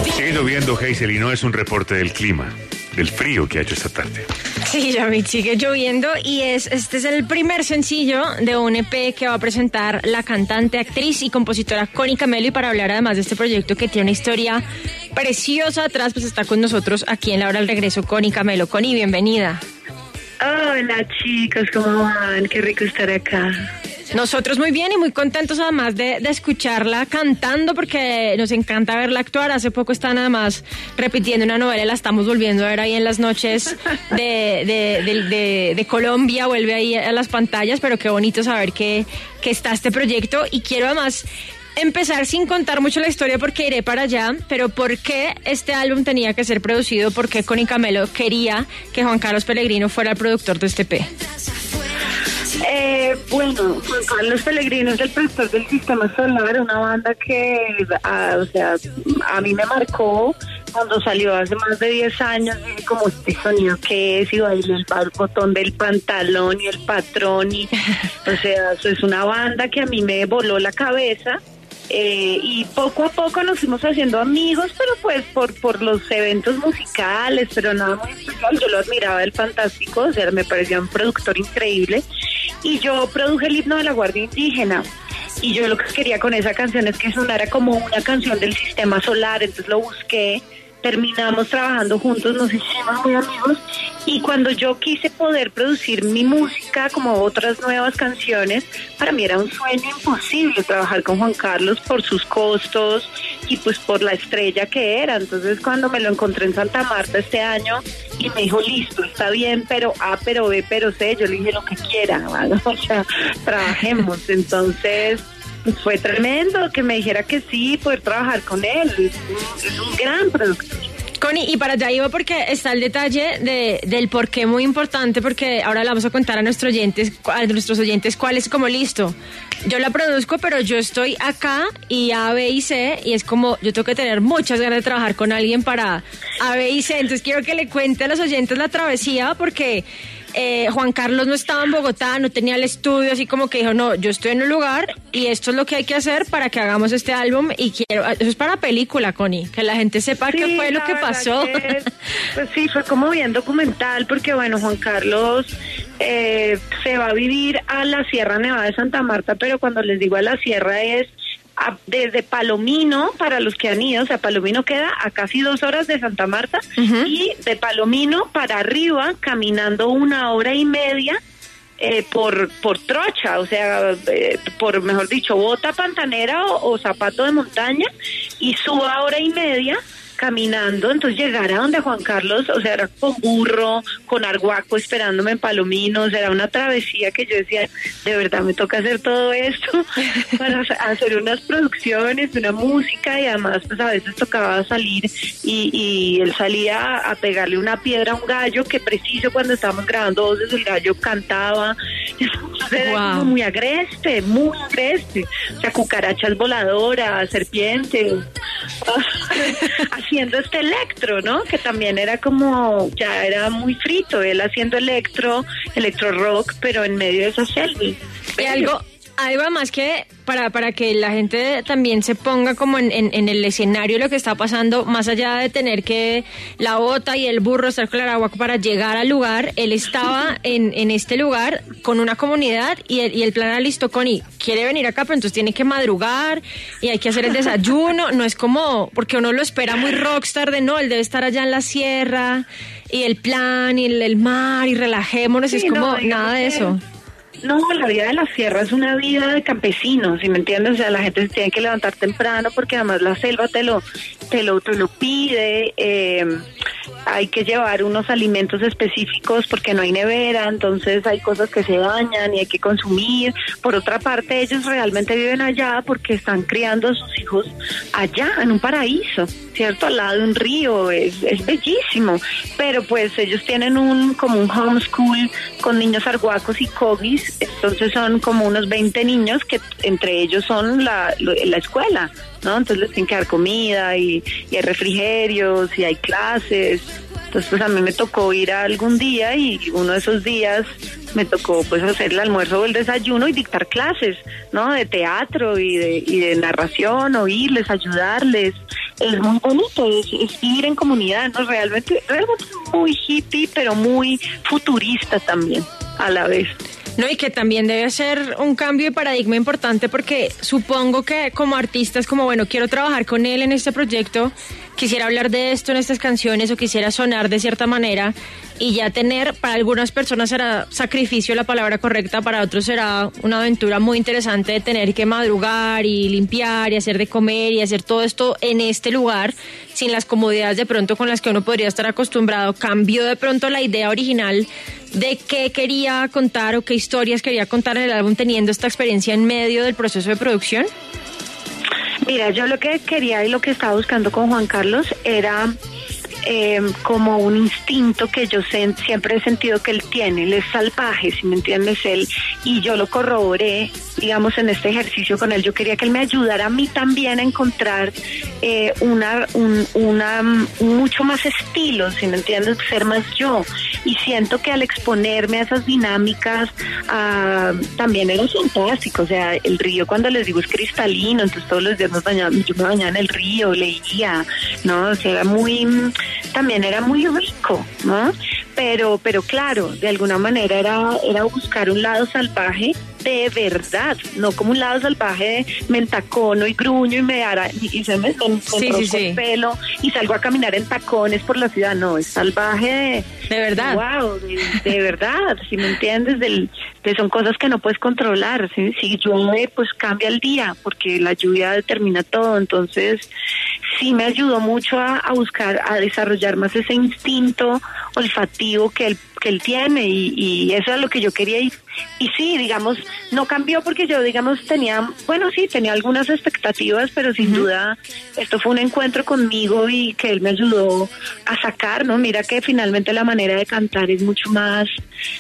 Sigue lloviendo, Hazel, y no es un reporte del clima, del frío que ha hecho esta tarde. Sí, Yamit, sigue lloviendo y este es el primer sencillo de un EP que va a presentar la cantante, actriz y compositora Connie Camelo. Y para hablar además de este proyecto que tiene una historia preciosa atrás, pues está con nosotros aquí en La Hora del Regreso Connie Camelo. Connie, bienvenida. Hola chicos, ¿cómo van? Qué rico estar acá. Nosotros muy bien y muy contentos además de escucharla cantando, porque nos encanta verla actuar. Hace poco está nada más repitiendo una novela, la estamos volviendo a ver ahí en las noches de Colombia, vuelve ahí a las pantallas, pero qué bonito saber que está este proyecto. Y quiero además empezar sin contar mucho la historia porque iré para allá, pero ¿por qué este álbum tenía que ser producido? ¿Por qué Connie Camelo quería que Juan Carlos Pellegrino fuera el productor de este EP? Bueno, Juan Carlos Pellegrino es el productor del Sistema Solar, una banda que, a mí me marcó cuando salió hace más de 10 años, como este sonido que es, y bailé el botón del pantalón y el patrón, y, eso es una banda que a mí me voló la cabeza. Y poco a poco nos fuimos haciendo amigos, pero pues por los eventos musicales, pero nada muy especial. Yo lo admiraba, el fantástico, me parecía un productor increíble. Y yo produje el himno de la Guardia Indígena. Y yo lo que quería con esa canción es que sonara como una canción del Sistema Solar, entonces lo busqué. Terminamos trabajando juntos, nos hicimos muy amigos, y cuando yo quise poder producir mi música como otras nuevas canciones, para mí era un sueño imposible trabajar con Juan Carlos por sus costos y pues por la estrella que era. Entonces cuando me lo encontré en Santa Marta este año y me dijo, listo, está bien, pero A, pero B, pero C, yo le dije lo que quiera, ¿vale? O sea, trabajemos. Entonces fue tremendo que me dijera que sí, poder trabajar con él. Es un gran productor. Connie, y para allá iba porque está el detalle del por qué muy importante, porque ahora le vamos a contar a nuestros oyentes cuál es como listo. Yo la produzco, pero yo estoy acá y A, B y C, y es como yo tengo que tener muchas ganas de trabajar con alguien para A, B y C. Entonces quiero que le cuente a los oyentes la travesía, porque Juan Carlos no estaba en Bogotá, no tenía el estudio, así como que dijo, no, yo estoy en un lugar y esto es lo que hay que hacer para que hagamos este álbum, y eso es para película, Connie, que la gente sepa qué fue lo que pasó. Pues sí, fue como bien documental, porque bueno, Juan Carlos se va a vivir a la Sierra Nevada de Santa Marta, pero cuando les digo a la sierra es desde Palomino, para los que han ido, Palomino queda a casi 2 horas de Santa Marta, y de Palomino para arriba, caminando 1 hora y media, por trocha, por, mejor dicho, bota pantanera o zapato de montaña, y suba 1 hora y media caminando. Entonces llegar a donde Juan Carlos, era con burro, con arhuaco esperándome en Palomino, era una travesía que yo decía, de verdad me toca hacer todo esto para hacer unas producciones, una música, y además pues a veces tocaba salir y él salía a pegarle una piedra a un gallo, que preciso cuando estábamos grabando voces el gallo cantaba. Era como muy agreste, cucarachas voladoras, serpientes, haciendo este electro, ¿no? Que también era como, ya era muy frito, él haciendo electro rock, pero en medio de esa selva. Y algo más que para que la gente también se ponga como en el escenario de lo que está pasando, más allá de tener que la bota y el burro estar con el agua para llegar al lugar, él estaba en este lugar con una comunidad y el plan era listo, Connie, quiere venir acá, pero entonces tiene que madrugar y hay que hacer el desayuno. No es como, porque uno lo espera muy rockstar de no, él debe estar allá en la sierra y el plan y el mar y relajémonos, sí, es como nada de eso. No, la vida de la sierra es una vida de campesinos, ¿sí me entiendes? La gente se tiene que levantar temprano porque además la selva te lo pide. Hay que llevar unos alimentos específicos porque no hay nevera, entonces hay cosas que se dañan y hay que consumir. Por otra parte, ellos realmente viven allá porque están criando a sus hijos allá, en un paraíso, ¿cierto? Al lado de un río, es bellísimo. Pero pues ellos tienen como un homeschool con niños arhuacos y cogis, entonces son como unos 20 niños que entre ellos son la escuela, ¿no? Entonces les tienen que dar comida y hay refrigerios y hay clases. Entonces pues a mí me tocó ir a algún día y uno de esos días me tocó pues hacer el almuerzo o el desayuno y dictar clases, ¿no? De teatro y de narración, oírles, ayudarles. es muy bonito, es vivir en comunidad, ¿no? Realmente muy hippie, pero muy futurista también a la vez. No, y que también debe ser un cambio de paradigma importante, porque supongo que como artista es como, bueno, quiero trabajar con él en este proyecto, quisiera hablar de esto en estas canciones, o quisiera sonar de cierta manera, y ya tener, para algunas personas será sacrificio la palabra correcta, para otros será una aventura muy interesante de tener que madrugar y limpiar y hacer de comer y hacer todo esto en este lugar, sin las comodidades de pronto con las que uno podría estar acostumbrado. Cambió de pronto la idea original de qué quería contar o qué historias quería contar en el álbum, teniendo esta experiencia en medio del proceso de producción. Mira, yo lo que quería y lo que estaba buscando con Juan Carlos era como un instinto que yo siempre he sentido que él tiene. Él es salvaje, si me entiendes, y yo lo corroboré, digamos, en este ejercicio con él. Yo quería que él me ayudara a mí también a encontrar mucho más estilo, si me entiendes, ser más yo. Y siento que al exponerme a esas dinámicas, también era fantástico. O sea, el río, cuando les digo, es cristalino, entonces todos los días yo me bañaba en el río, leía, ¿no? O sea, también era muy rico, ¿no? Pero claro, de alguna manera era buscar un lado salvaje de verdad, no como un lado salvaje de me entacono y gruño y se me enrosco el pelo y salgo a caminar en tacones por la ciudad. No, es salvaje de verdad. Wow, de verdad, si me entiendes, son cosas que no puedes controlar. Si llueve, pues cambia el día, porque la lluvia determina todo. Entonces sí me ayudó mucho a buscar, a desarrollar más ese instinto olfativo que él tiene, y eso es lo que yo quería. Y sí, digamos, no cambió porque yo, digamos, tenía algunas expectativas, pero sin duda esto fue un encuentro conmigo y que él me ayudó a sacar, ¿no? Mira que finalmente la manera de cantar es mucho más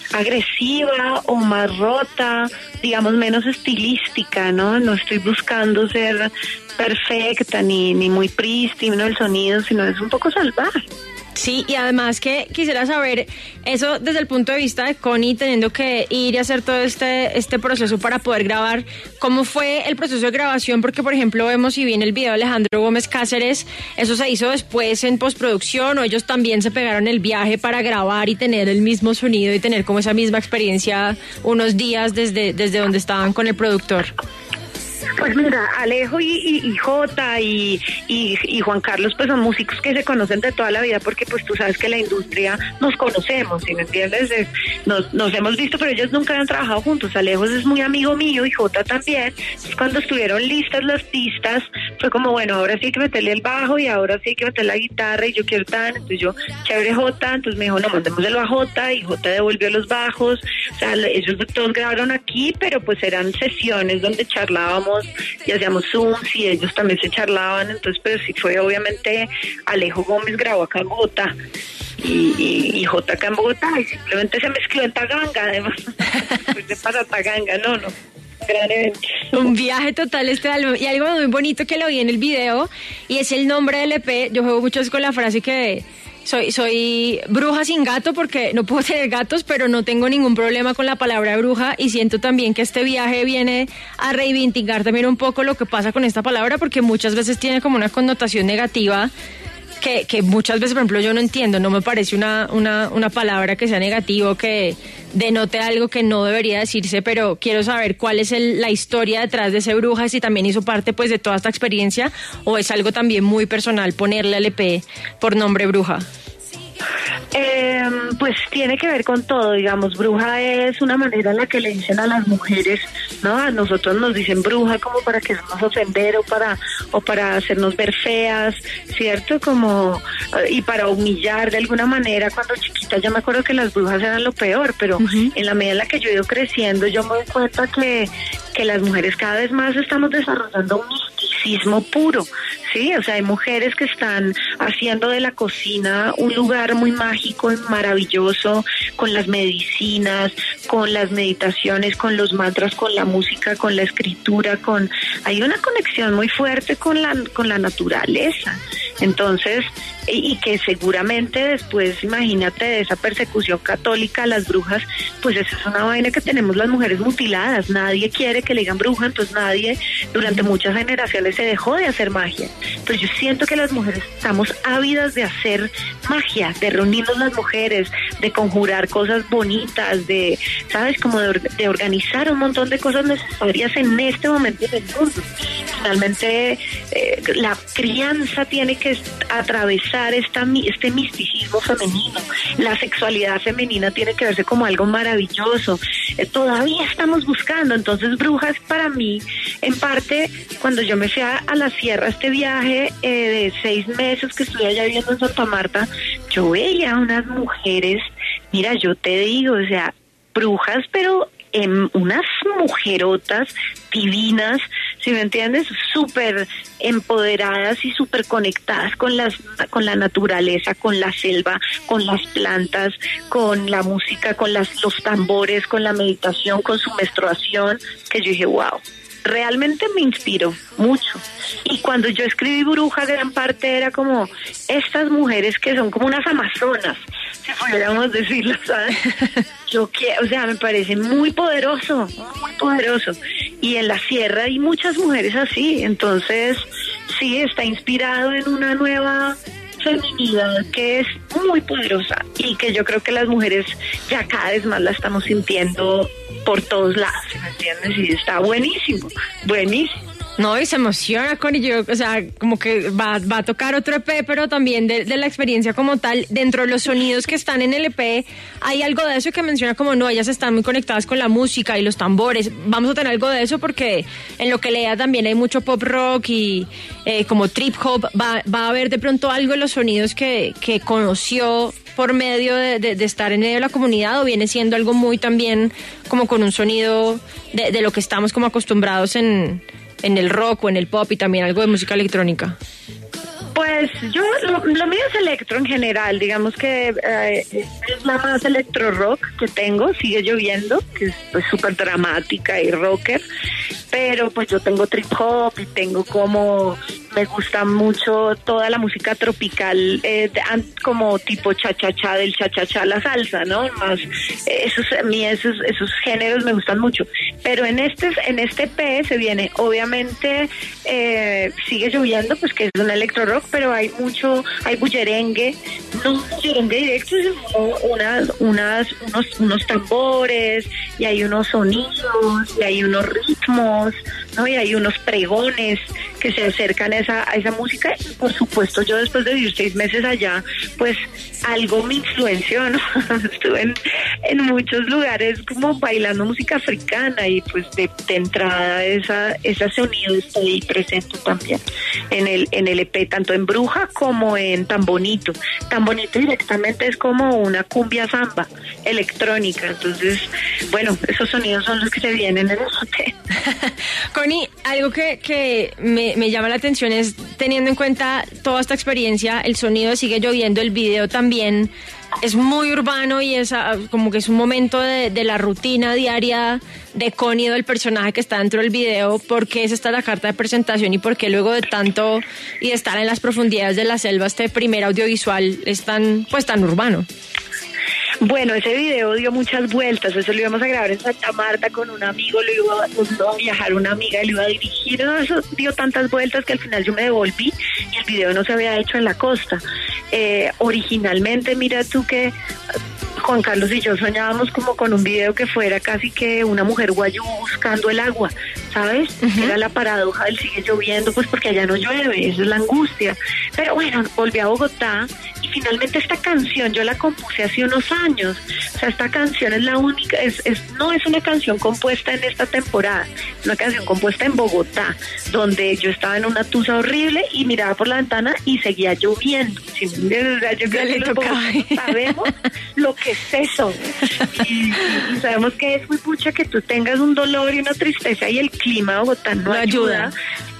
agresiva o más rota, digamos, menos estilística, ¿no? No estoy buscando ser perfecta ni muy prístino el sonido, sino es un poco salvaje. Sí, y además que quisiera saber eso desde el punto de vista de Connie, teniendo que ir y hacer todo este proceso para poder grabar. ¿Cómo fue el proceso de grabación? Porque, por ejemplo, vemos, si bien el video de Alejandro Gómez Cáceres, eso se hizo después en postproducción, o ellos también se pegaron el viaje para grabar y tener el mismo sonido y tener como esa misma experiencia unos días desde donde estaban con el productor. Pues mira, Alejo y Jota y Juan Carlos, pues son músicos que se conocen de toda la vida, porque pues tú sabes que la industria nos conocemos, ¿sí me entiendes? Nos hemos visto, pero ellos nunca han trabajado juntos. Alejo es muy amigo mío y Jota también. Entonces, cuando estuvieron listas las pistas, fue como, bueno, ahora sí hay que meterle el bajo y ahora sí hay que meterle la guitarra y yo quiero tan. Entonces yo, chévere Jota, entonces me dijo, no, mandémoselo a Jota, y Jota devolvió los bajos. O sea, ellos todos grabaron aquí, pero pues eran sesiones donde charlábamos y hacíamos Zooms y ellos también se charlaban. Entonces, pero sí fue, obviamente, Alejo Gómez grabó acá en Bogotá y Jota acá en Bogotá, y simplemente se mezcló en Taganga, además. Pues para Taganga, no. Gran evento. Un viaje total este álbum, y algo muy bonito que lo vi en el video, y es el nombre del EP. Yo juego mucho con la frase que soy bruja sin gato, porque no puedo tener gatos, pero no tengo ningún problema con la palabra bruja, y siento también que este viaje viene a reivindicar también un poco lo que pasa con esta palabra, porque muchas veces tiene como una connotación negativa que muchas veces, por ejemplo, yo no entiendo. No me parece una palabra que sea negativa, que denote algo que no debería decirse, pero quiero saber cuál es la historia detrás de ese bruja, si también hizo parte pues de toda esta experiencia, o es algo también muy personal ponerle al EP por nombre Bruja. Pues tiene que ver con todo, digamos. Bruja es una manera en la que le dicen a las mujeres, ¿no? A nosotros nos dicen bruja como para que nos ofender o para hacernos ver feas, ¿cierto? Como y para humillar de alguna manera. Cuando chiquita yo me acuerdo que las brujas eran lo peor, pero en la medida en la que yo he ido creciendo, yo me doy cuenta que las mujeres cada vez más estamos desarrollando un misticismo puro, ¿sí? O sea, hay mujeres que están haciendo de la cocina un lugar muy mágico y maravilloso, con las medicinas, con las meditaciones, con los mantras, con la música, con la escritura, hay una conexión muy fuerte con la naturaleza. Entonces, y que seguramente después, imagínate, de esa persecución católica a las brujas, pues eso es una vaina que tenemos las mujeres mutiladas. Nadie quiere que le digan bruja, entonces nadie, durante muchas generaciones se dejó de hacer magia. Pues yo siento que las mujeres estamos ávidas de hacer magia, de reunirnos las mujeres, de conjurar cosas bonitas, de, ¿sabes? Como de organizar un montón de cosas necesarias en este momento del mundo. Finalmente, la crianza tiene que atravesar este misticismo femenino. La sexualidad femenina tiene que verse como algo maravilloso. Todavía estamos buscando. Entonces, Brujas, para mí, en parte, cuando yo me fui a la sierra, este viaje de 6 meses que estuve allá viviendo en Santa Marta, yo veía a unas mujeres, mira, yo te digo, o sea, brujas, pero unas mujerotas divinas, ¿sí me entiendes? Súper empoderadas y súper conectadas con la naturaleza, con la selva, con las plantas, con la música, con los tambores, con la meditación, con su menstruación, que yo dije, wow. Realmente me inspiró mucho. Y cuando yo escribí Bruja, gran parte era como estas mujeres que son como unas amazonas, si pudiéramos decirlo, ¿sabes? O sea, me parece muy poderoso, muy poderoso. Y en la sierra hay muchas mujeres así, entonces sí, está inspirado en una nueva feminidad que es muy poderosa y que yo creo que las mujeres ya cada vez más la estamos sintiendo por todos lados, ¿me entiendes? Y está buenísimo, buenísimo. No, y se emociona, Connie, yo, o sea, como que va a tocar otro EP, pero también de la experiencia como tal, dentro de los sonidos que están en el EP, hay algo de eso que menciona como, no, ellas están muy conectadas con la música y los tambores, vamos a tener algo de eso porque en lo que lea también hay mucho pop rock y como trip hop, va a haber de pronto algo de los sonidos que conoció por medio de estar en medio de la comunidad, o viene siendo algo muy también como con un sonido de lo que estamos como acostumbrados en el rock o en el pop, y también algo de música electrónica? Pues yo, lo mío es electro en general, digamos que es la más electro rock que tengo, Sigue Lloviendo, que es pues súper dramática y rocker, pero pues yo tengo trip hop y tengo como, me gusta mucho toda la música tropical, como tipo cha-cha-cha, del cha-cha-cha, la salsa, ¿no? Más, esos géneros me gustan mucho, pero en este EP se viene, obviamente, Sigue Lloviendo, pues que es un electro rock, pero hay bullerengue, no bullerengue directo, sino unos tambores, y hay unos sonidos, y hay unos ritmos, ¿no? Y hay unos pregones que se acercan a esa música. Y por supuesto, yo después de vivir 6 meses allá, pues algo me influenció, ¿no? Estuve en muchos lugares como bailando música africana, y pues de entrada ese sonido está ahí presente también en el EP, tanto en Bruja como en Tan Bonito. Tan Bonito directamente es como una cumbia samba electrónica. Entonces, bueno, esos sonidos son los que se vienen en el EP. Connie, algo que me llama la atención es, teniendo en cuenta toda esta experiencia, el sonido de Sigue Lloviendo, el video también es muy urbano, y es como que es un momento de la rutina diaria de Connie, del personaje que está dentro del video. ¿Por qué es esta la carta de presentación, y por qué luego de tanto y de estar en las profundidades de la selva, este primer audiovisual es tan urbano? Bueno, ese video dio muchas vueltas. Eso lo íbamos a grabar en Santa Marta con un amigo, lo iba a viajar una amiga y lo iba a dirigir. No, eso dio tantas vueltas que al final yo me devolví y el video no se había hecho en la costa. Originalmente, mira tú que Juan Carlos y yo soñábamos como con un video que fuera casi que una mujer guayú buscando el agua, ¿sabes? Uh-huh. Era la paradoja del Sigue Lloviendo, pues porque allá no llueve, esa es la angustia. Pero bueno, volví a Bogotá y finalmente esta canción yo la compuse hace unos años. O sea, esta canción es la única, no es una canción compuesta en esta temporada, es una canción compuesta en Bogotá, donde yo estaba en una tusa horrible y miraba por la ventana y seguía lloviendo. ¿Sí? O sea, yo creo que los bogotanos sabemos lo que es eso. Y sabemos que es muy pucha que tú tengas un dolor y una tristeza y el clima de Bogotá no ayuda.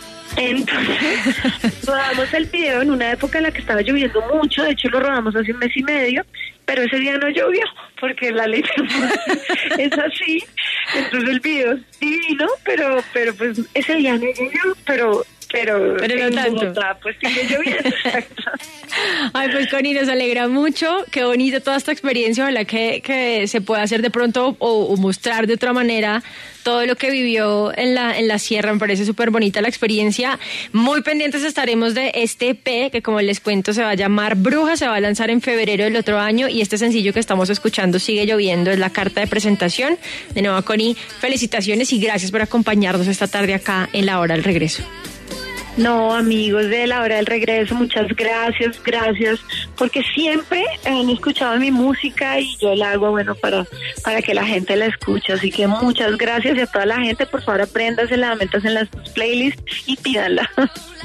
Entonces, rodamos el video en una época en la que estaba lloviendo mucho. De hecho, lo rodamos hace 1 mes y medio, pero ese día no llovió, porque la ley es así. Entonces el video es divino, pero pues ese día no llovió, pero pero no en tanto. Bogotá, pues sigue lloviendo. Ay, pues Connie, nos alegra mucho, qué bonita toda esta experiencia, ojalá que se pueda hacer de pronto o mostrar de otra manera todo lo que vivió en la sierra, me parece súper bonita la experiencia. Muy pendientes estaremos de este EP, que como les cuento se va a llamar Bruja, se va a lanzar en febrero del otro año, y este sencillo que estamos escuchando, Sigue Lloviendo, es la carta de presentación. De nuevo, Connie, felicitaciones y gracias por acompañarnos esta tarde acá en La Hora del Regreso. No, amigos de La Hora del Regreso, muchas gracias, porque siempre han escuchado mi música y yo la hago, bueno, para que la gente la escuche, así que muchas gracias, y a toda la gente, por favor, apréndasela, métasela en sus playlists y pídanla.